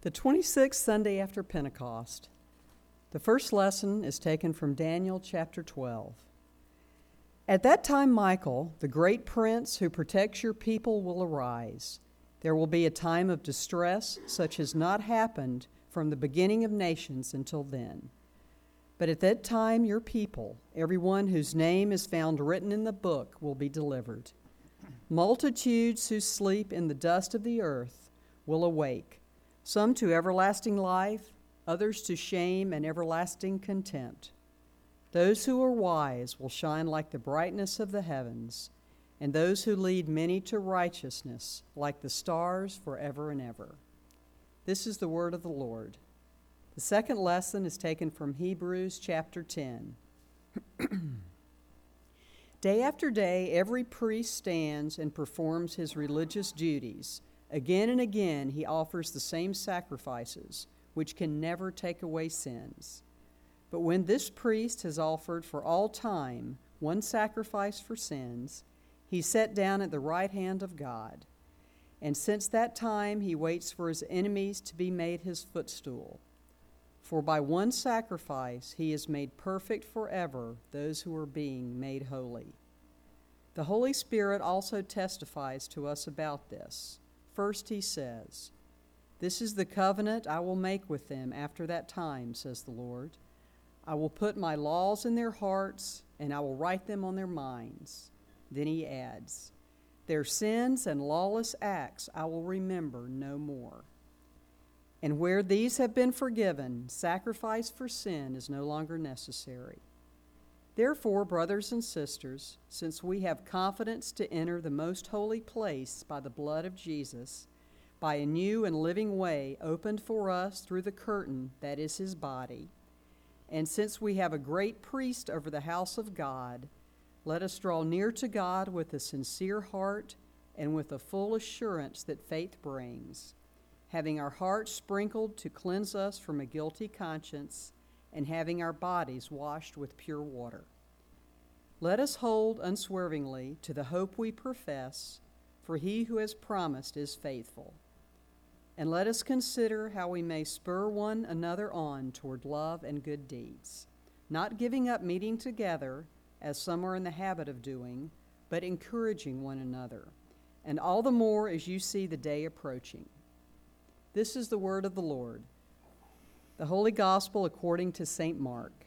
The 26th Sunday after Pentecost. The first lesson is taken from Daniel chapter 12. At that time Michael, the great prince who protects your people, will arise. There will be a time of distress such as not happened from the beginning of nations until then. But at that time your people, everyone whose name is found written in the book, will be delivered. Multitudes who sleep in the dust of the earth will awake, some to everlasting life, others to shame and everlasting contempt. Those who are wise will shine like the brightness of the heavens, and those who lead many to righteousness like the stars forever and ever. This is the word of the Lord. The second lesson is taken from Hebrews chapter 10. Day after day, every priest stands and performs his religious duties. Again and again, he offers the same sacrifices, which can never take away sins. But when this priest has offered for all time one sacrifice for sins, he sat down at the right hand of God. And since that time, he waits for his enemies to be made his footstool. For by one sacrifice, he has made perfect forever those who are being made holy. The Holy Spirit also testifies to us about this. First he says, "This is the covenant I will make with them after that time, says the Lord. I will put my laws in their hearts, and I will write them on their minds." Then he adds, "Their sins and lawless acts I will remember no more." And where these have been forgiven, sacrifice for sin is no longer necessary. Therefore, brothers and sisters, since we have confidence to enter the most holy place by the blood of Jesus, by a new and living way opened for us through the curtain that is his body, and since we have a great priest over the house of God, let us draw near to God with a sincere heart and with a full assurance that faith brings, having our hearts sprinkled to cleanse us from a guilty conscience, and having our bodies washed with pure water. Let us hold unswervingly to the hope we profess, for he who has promised is faithful. And let us consider how we may spur one another on toward love and good deeds, not giving up meeting together, as some are in the habit of doing, but encouraging one another, and all the more as you see the day approaching. This is the word of the Lord. The Holy Gospel according to St. Mark.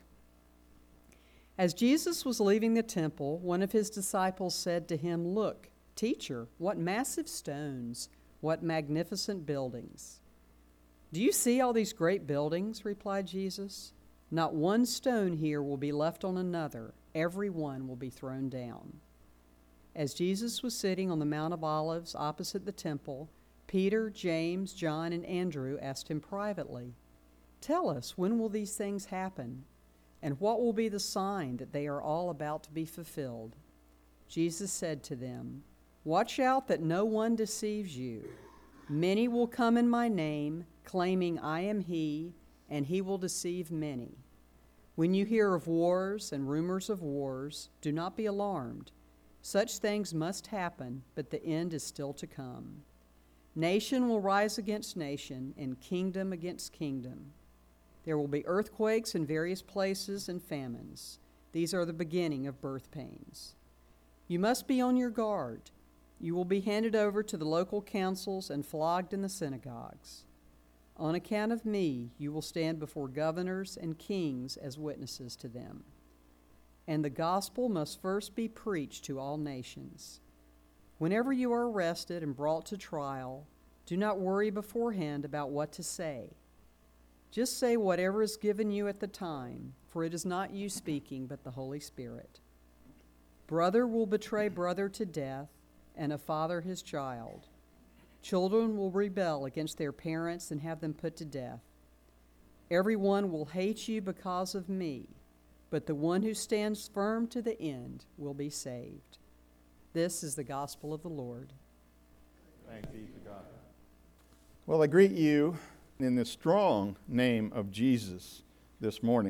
As Jesus was leaving the temple, one of his disciples said to him, "Look, teacher, what massive stones, what magnificent buildings." "Do you see all these great buildings?" replied Jesus. "Not one stone here will be left on another. Every one will be thrown down." As Jesus was sitting on the Mount of Olives opposite the temple, Peter, James, John, and Andrew asked him privately, "Tell us, when will these things happen? And what will be the sign that they are all about to be fulfilled?" Jesus said to them, "Watch out that no one deceives you. Many will come in my name, claiming I am he, and he will deceive many. When you hear of wars and rumors of wars, do not be alarmed. Such things must happen, but the end is still to come. Nation will rise against nation, and kingdom against kingdom. There will be earthquakes in various places and famines. These are the beginning of birth pains. You must be on your guard. You will be handed over to the local councils and flogged in the synagogues. On account of me, you will stand before governors and kings as witnesses to them. And the gospel must first be preached to all nations. Whenever you are arrested and brought to trial, do not worry beforehand about what to say. Just say whatever is given you at the time, for it is not you speaking, but the Holy Spirit. Brother will betray brother to death, and a father his child. Children will rebel against their parents and have them put to death. Everyone will hate you because of me, but the one who stands firm to the end will be saved. This is the gospel of the Lord. Thanks be to God. Well, I greet you in the strong name of Jesus this morning.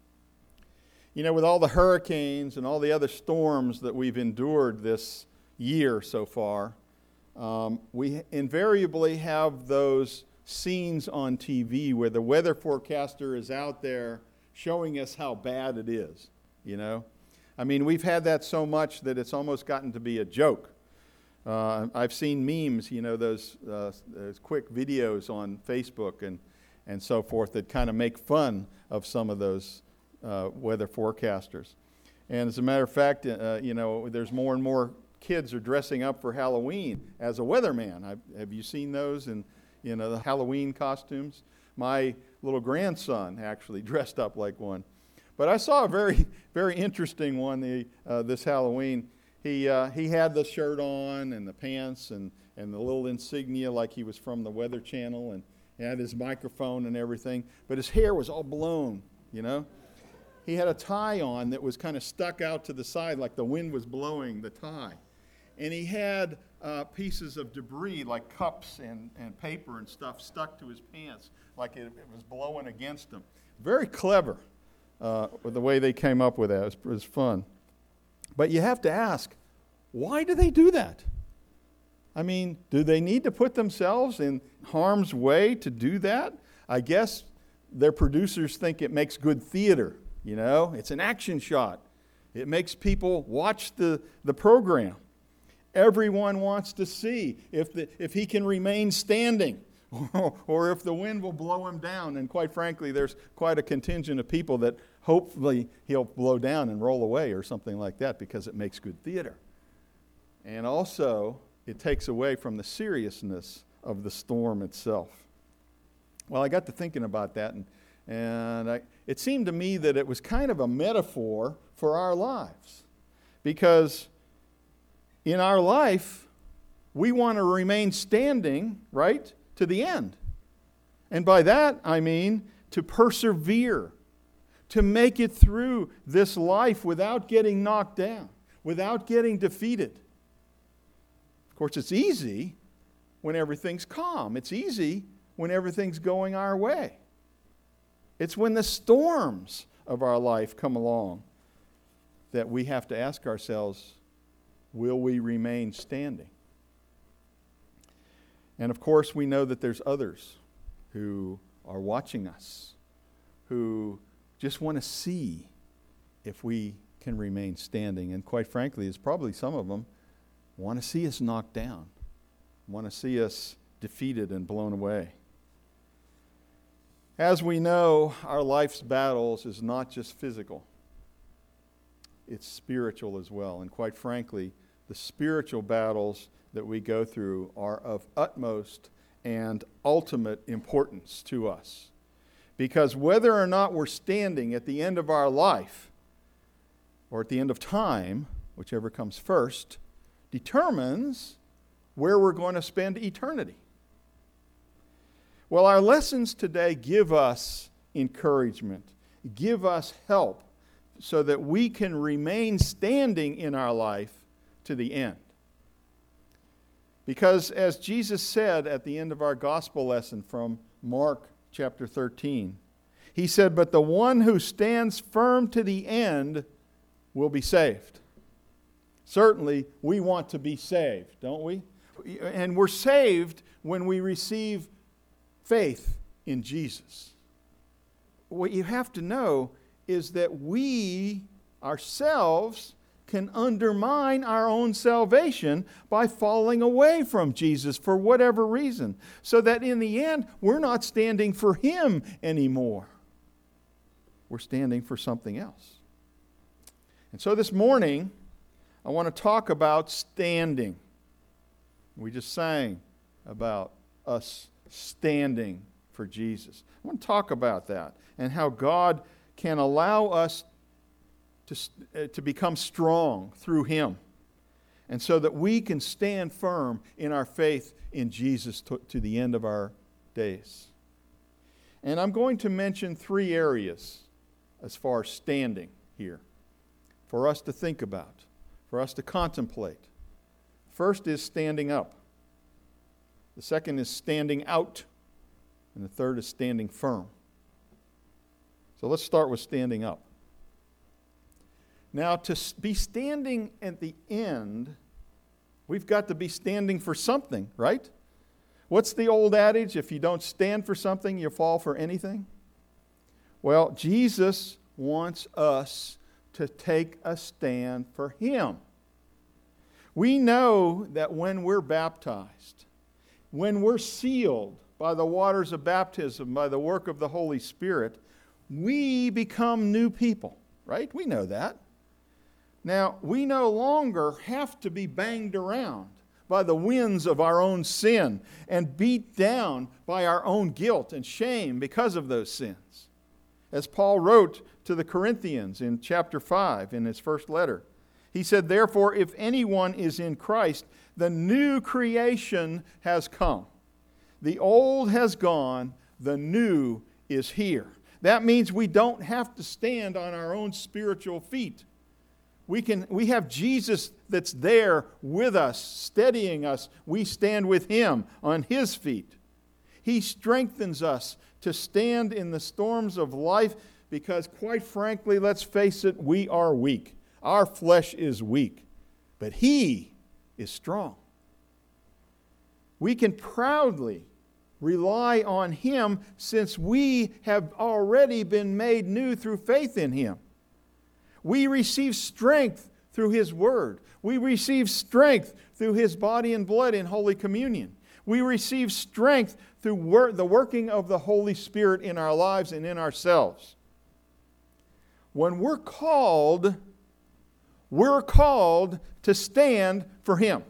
You know, with all the hurricanes and all the other storms that we've endured this year so far, we invariably have those scenes on TV where the weather forecaster is out there showing us how bad it is, you know? I mean, we've had that so much that it's almost gotten to be a joke. I've seen memes, you know, those quick videos on Facebook and so forth that kind of make fun of some of those weather forecasters. And as a matter of fact, you know, there's more and more kids are dressing up for Halloween as a weatherman. Have you seen those in, you know, the Halloween costumes? My little grandson actually dressed up like one. But I saw a very, very interesting one this Halloween. He had the shirt on and the pants and the little insignia like he was from the Weather Channel, and he had his microphone and everything. But his hair was all blown, you know. He had a tie on that was kind of stuck out to the side like the wind was blowing the tie. And he had pieces of debris like cups and paper and stuff stuck to his pants like it was blowing against him. Very clever with the way they came up with that. It was fun. But you have to ask, why do they do that? I mean, do they need to put themselves in harm's way to do that? I guess their producers think it makes good theater, you know? It's an action shot. It makes people watch the program. Everyone wants to see if he can remain standing or if the wind will blow him down. And quite frankly, there's quite a contingent of people that hopefully he'll blow down and roll away or something like that because it makes good theater. And also, it takes away from the seriousness of the storm itself. Well, I got to thinking about that, and it seemed to me that it was kind of a metaphor for our lives. Because in our life, we want to remain standing, right, to the end. And by that, I mean to persevere, to make it through this life without getting knocked down, without getting defeated. Of course, it's easy when everything's calm. It's easy when everything's going our way. It's when the storms of our life come along that we have to ask ourselves, will we remain standing? And of course, we know that there's others who are watching us, who just want to see if we can remain standing. And quite frankly, it's probably some of them want to see us knocked down, want to see us defeated and blown away. As we know, our life's battles is not just physical. It's spiritual as well. And quite frankly, the spiritual battles that we go through are of utmost and ultimate importance to us. Because whether or not we're standing at the end of our life or at the end of time, whichever comes first, determines where we're going to spend eternity. Well, our lessons today give us encouragement, give us help so that we can remain standing in our life to the end. Because as Jesus said at the end of our gospel lesson from Mark chapter 13, he said, "But the one who stands firm to the end will be saved." Certainly, we want to be saved, don't we? And we're saved when we receive faith in Jesus. What you have to know is that we ourselves can undermine our own salvation by falling away from Jesus for whatever reason, so that in the end, we're not standing for Him anymore. We're standing for something else. And so this morning, I want to talk about standing. We just sang about us standing for Jesus. I want to talk about that and how God can allow us to become strong through Him, and so that we can stand firm in our faith in Jesus to the end of our days. And I'm going to mention 3 areas as far as standing here for us to think about, for us to contemplate. First is standing up. The second is standing out. And the third is standing firm. So let's start with standing up. Now, to be standing at the end, we've got to be standing for something, right? What's the old adage? If you don't stand for something, you fall for anything. Well, Jesus wants us to take a stand for Him. We know that when we're baptized, when we're sealed by the waters of baptism, by the work of the Holy Spirit, we become new people, right? We know that. Now, we no longer have to be banged around by the winds of our own sin and beat down by our own guilt and shame because of those sins. As Paul wrote to the Corinthians in chapter 5 in his first letter, he said, "Therefore, if anyone is in Christ, the new creation has come. The old has gone, the new is here." That means we don't have to stand on our own spiritual feet. We have Jesus that's there with us, steadying us. We stand with Him on His feet. He strengthens us to stand in the storms of life because, quite frankly, let's face it, we are weak. Our flesh is weak, but He is strong. We can proudly rely on Him since we have already been made new through faith in Him. We receive strength through His Word. We receive strength through His body and blood in Holy Communion. We receive strength through the working of the Holy Spirit in our lives and in ourselves. When we're called to stand for Him.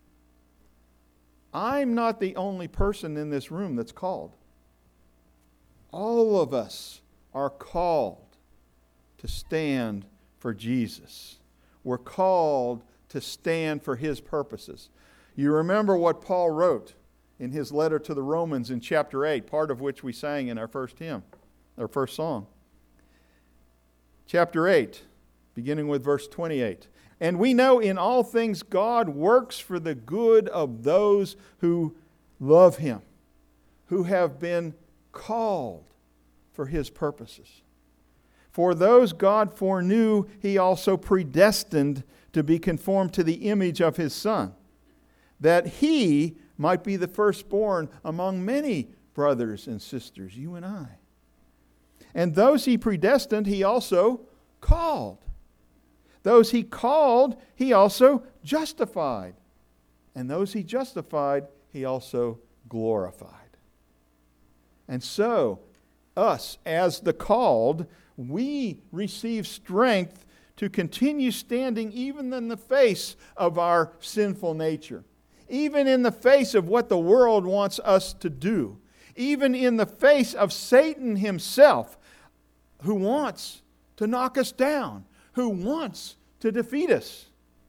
I'm not the only person in this room that's called. All of us are called to stand for Jesus. We're called to stand for His purposes. You remember what Paul wrote in his letter to the Romans in chapter 8, part of which we sang in our first hymn, our first song. Chapter 8, beginning with verse 28. "And we know in all things God works for the good of those who love Him, who have been called for His purposes. For those God foreknew, He also predestined to be conformed to the image of His Son, that He might be the firstborn among many brothers and sisters, you and I. And those He predestined, He also called. Those He called, He also justified. And those He justified, He also glorified." And so, us as the called, we receive strength to continue standing even in the face of our sinful nature, even in the face of what the world wants us to do, even in the face of Satan himself, who wants to knock us down, who wants to defeat us.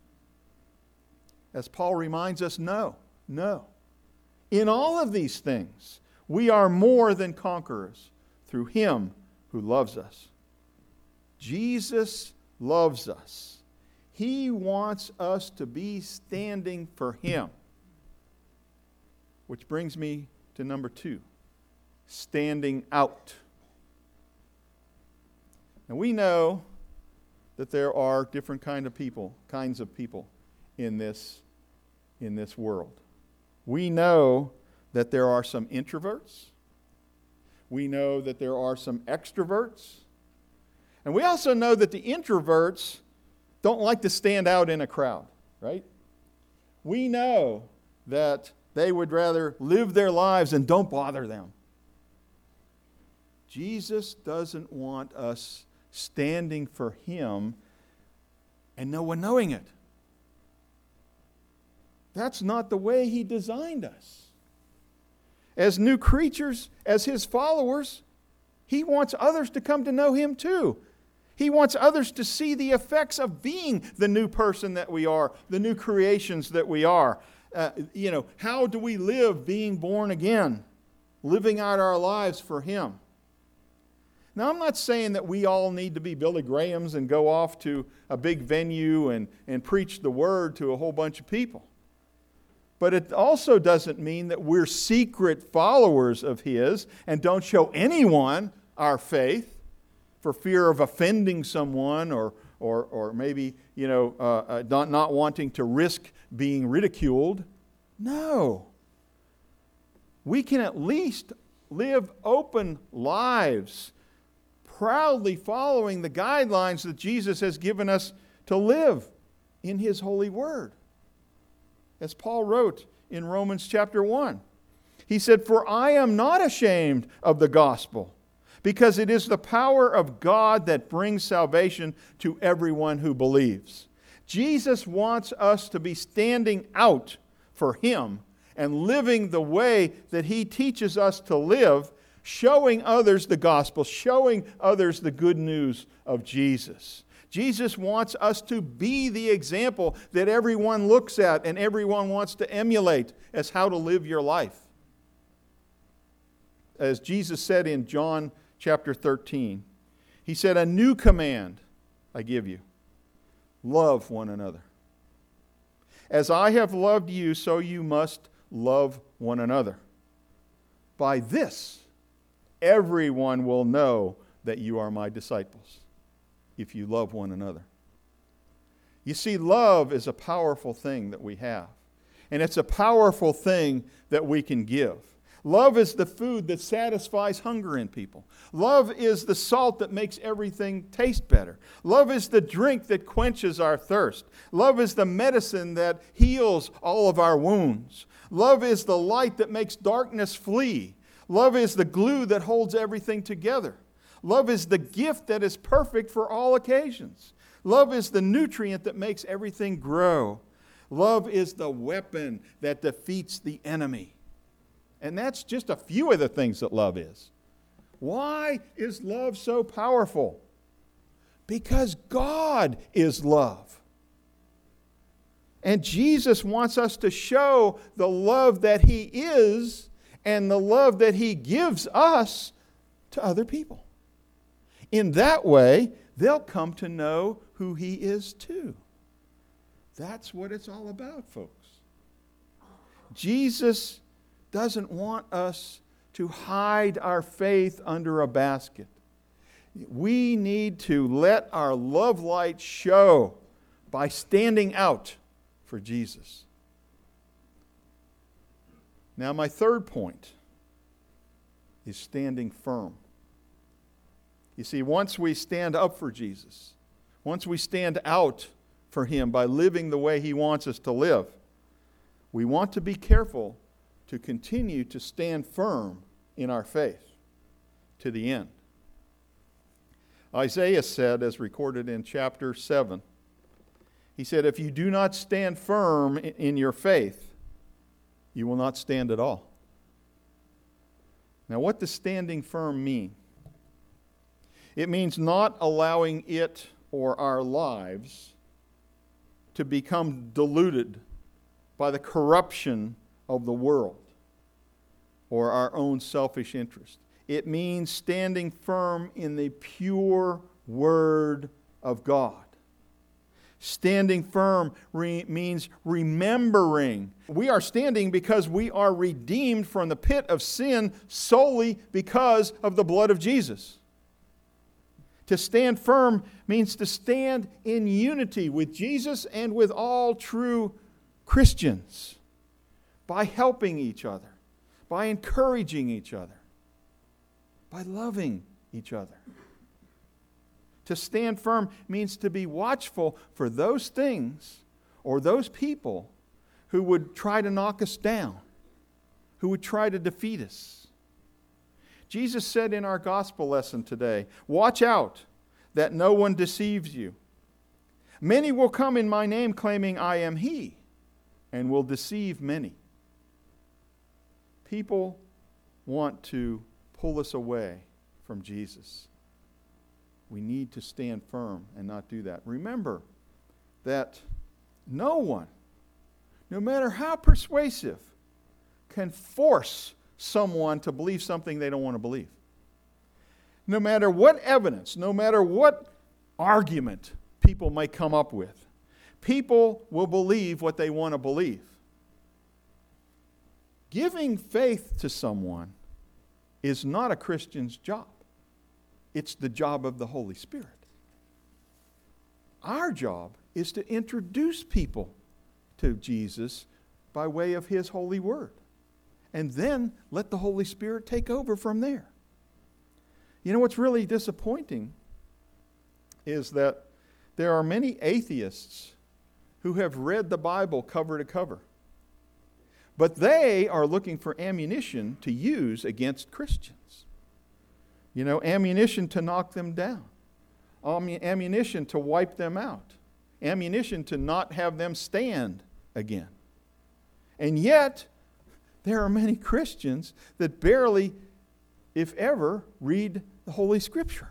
As Paul reminds us, no. In all of these things, we are more than conquerors through Him who loves us. Jesus loves us. He wants us to be standing for Him. Which brings me to number 2, standing out. Now we know that there are different kinds of people in this world. We know that there are some introverts. We know that there are some extroverts. And we also know that the introverts don't like to stand out in a crowd, right? We know that they would rather live their lives and don't bother them. Jesus doesn't want us standing for Him and no one knowing it. That's not the way He designed us. As new creatures, as His followers, He wants others to come to know Him too. He wants others to see the effects of being the new person that we are, the new creations that we are. How do we live being born again, living out our lives for Him? Now, I'm not saying that we all need to be Billy Grahams and go off to a big venue and preach the Word to a whole bunch of people. But it also doesn't mean that we're secret followers of His and don't show anyone our faith for fear of offending someone or maybe, not wanting to risk being ridiculed. No. we can at least live open lives, proudly following the guidelines that Jesus has given us to live in His holy word. As Paul wrote in Romans chapter 1, he said, "For I am not ashamed of the gospel, because it is the power of God that brings salvation to everyone who believes." Jesus wants us to be standing out for Him and living the way that He teaches us to live, showing others the gospel, showing others the good news of Jesus. Jesus wants us to be the example that everyone looks at and everyone wants to emulate as how to live your life. As Jesus said in John chapter 13, He said, "A new command I give you. Love one another. As I have loved you, so you must love one another. By this, everyone will know that you are my disciples, if you love one another." You see, love is a powerful thing that we have. And it's a powerful thing that we can give. Love is the food that satisfies hunger in people. Love is the salt that makes everything taste better. Love is the drink that quenches our thirst. Love is the medicine that heals all of our wounds. Love is the light that makes darkness flee. Love is the glue that holds everything together. Love is the gift that is perfect for all occasions. Love is the nutrient that makes everything grow. Love is the weapon that defeats the enemy. And that's just a few of the things that love is. Why is love so powerful? Because God is love. And Jesus wants us to show the love that He is and the love that He gives us to other people. In that way, they'll come to know who He is too. That's what it's all about, folks. Jesus doesn't want us to hide our faith under a basket. We need to let our love light show by standing out for Jesus. Now, my third point is standing firm. You see, once we stand up for Jesus, once we stand out for Him by living the way He wants us to live, we want to be careful to continue to stand firm in our faith to the end. Isaiah said, as recorded in chapter 7, he said, "If you do not stand firm in your faith, you will not stand at all." Now, what does standing firm mean? It means not allowing it or our lives to become diluted by the corruption of the world or our own selfish interest. It means standing firm in the pure Word of God. Standing firm means remembering. We are standing because we are redeemed from the pit of sin solely because of the blood of Jesus. To stand firm means to stand in unity with Jesus and with all true Christians by helping each other, by encouraging each other, by loving each other. To stand firm means to be watchful for those things or those people who would try to knock us down, who would try to defeat us. Jesus said in our gospel lesson today, "Watch out that no one deceives you. Many will come in my name claiming I am He, and will deceive many." People want to pull us away from Jesus. We need to stand firm and not do that. Remember that no one, no matter how persuasive, can force someone to believe something they don't want to believe. No matter what evidence, no matter what argument people might come up with, people will believe what they want to believe. Giving faith to someone is not a Christian's job. It's the job of the Holy Spirit. Our job is to introduce people to Jesus by way of His holy word and then let the Holy Spirit take over from there. You know what's really disappointing is that there are many atheists who have read the Bible cover to cover, but they are looking for ammunition to use against Christians. You know, ammunition to knock them down, ammunition to wipe them out, ammunition to not have them stand again. And yet, there are many Christians that barely, if ever, read the Holy Scripture.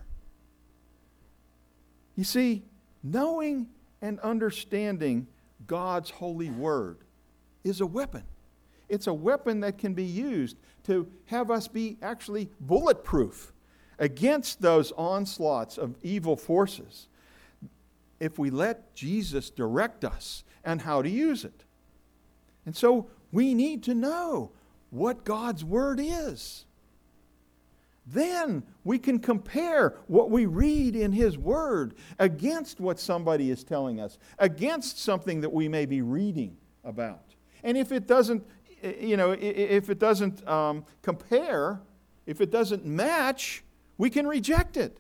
You see, knowing and understanding God's holy word is a weapon. It's a weapon that can be used to have us be actually bulletproof against those onslaughts of evil forces if we let Jesus direct us and how to use it. And so we need to know what God's word is. Then we can compare what we read in His word against what somebody is telling us, against something that we may be reading about. And if it doesn't, compare, if it doesn't match, we can reject it.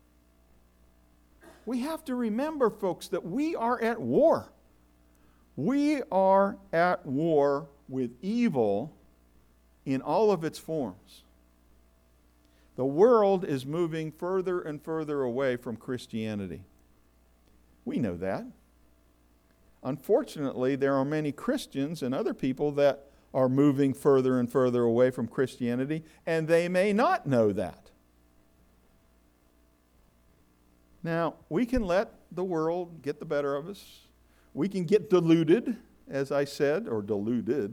We have to remember, folks, that we are at war. We are at war with evil in all of its forms. The world is moving further and further away from Christianity. We know that. Unfortunately, there are many Christians and other people that are moving further and further away from Christianity, and they may not know that. Now, we can let the world get the better of us. We can get deluded, as I said, or deluded,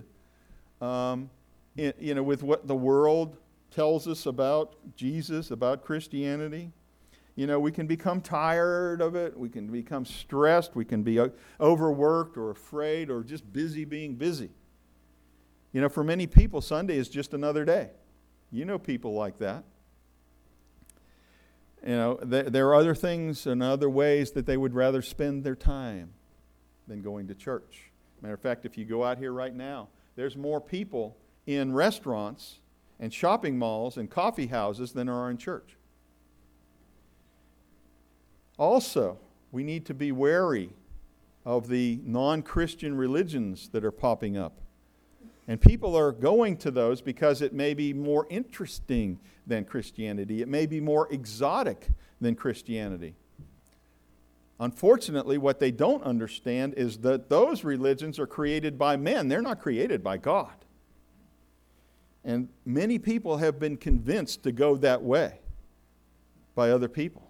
with what the world tells us about Jesus, about Christianity. You know, we can become tired of it. We can become stressed. We can be overworked or afraid or just busy being busy. You know, for many people, Sunday is just another day. You know people like that. You know, there are other things and other ways that they would rather spend their time than going to church. Matter of fact, if you go out here right now, there's more people in restaurants and shopping malls and coffee houses than there are in church. Also, we need to be wary of the non-Christian religions that are popping up. And people are going to those because it may be more interesting than Christianity. It may be more exotic than Christianity. Unfortunately, what they don't understand is that those religions are created by men. They're not created by God. And many people have been convinced to go that way by other people.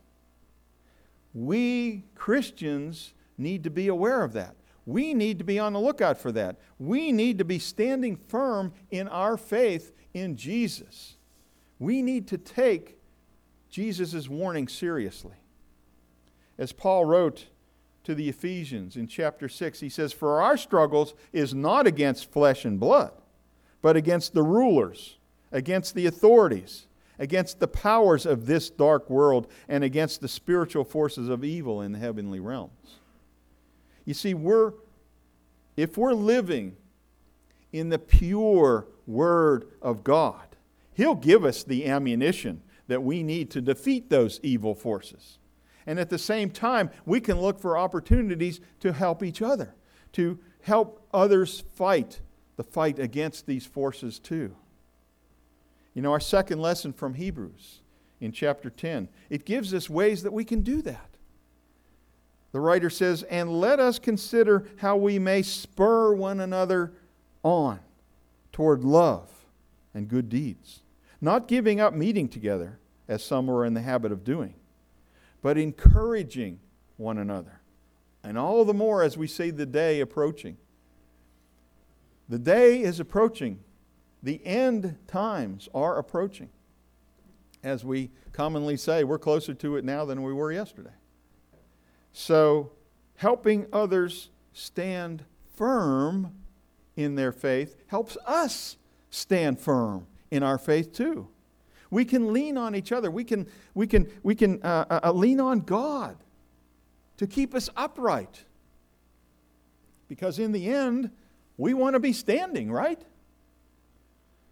We Christians need to be aware of that. We need to be on the lookout for that. We need to be standing firm in our faith in Jesus. We need to take Jesus' warning seriously. As Paul wrote to the Ephesians in chapter 6, he says, "For our struggles is not against flesh and blood, but against the rulers, against the authorities, against the powers of this dark world, and against the spiritual forces of evil in the heavenly realms." You see, if we're living in the pure Word of God, He'll give us the ammunition that we need to defeat those evil forces. And at the same time, we can look for opportunities to help each other, to help others fight the fight against these forces too. You know, our second lesson from Hebrews in chapter 10, it gives us ways that we can do that. The writer says, "And let us consider how we may spur one another on toward love and good deeds, not giving up meeting together, as some are in the habit of doing, but encouraging one another." And all the more as we see the day approaching. The day is approaching. The end times are approaching. As we commonly say, we're closer to it now than we were yesterday. So, helping others stand firm in their faith helps us stand firm in our faith too. We can lean on each other. We can lean on God to keep us upright. Because in the end, we want to be standing, right?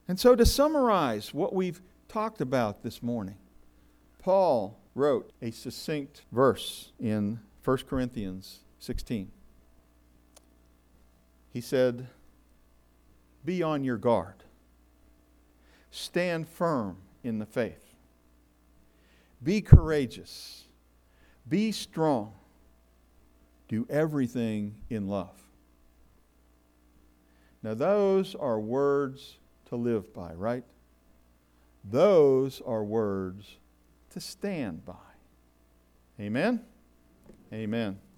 And so to summarize what we've talked about this morning, Paul wrote a succinct verse in 1 Corinthians 16. He said, "Be on your guard. Stand firm in the faith. Be courageous. Be strong. Do everything in love." Now those are words to live by, right? Those are words to stand by. Amen? Amen.